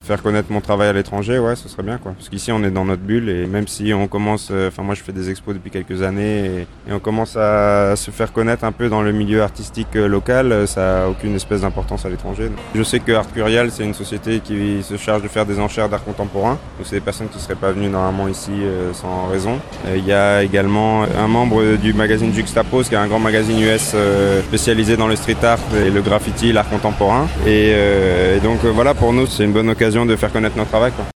faire connaître mon travail à l'étranger, ouais, ce serait bien, quoi. Parce qu'ici, on est dans notre bulle et même si on commence, moi, je fais des expos depuis quelques années et on commence à se faire connaître un peu dans le milieu artistique local, ça a aucune espèce d'importance à l'étranger. Je sais que Art Curial, c'est une société qui se charge de faire des enchères d'art contemporain. Donc, c'est des personnes qui seraient pas venues normalement ici sans raison. Il y a également un membre du magazine Juxtapose, qui est un grand magazine US spécialisé dans le street art et le graffiti, l'art contemporain. Et donc voilà, pour nous, c'est une bonne occasion de faire connaître notre travail, quoi.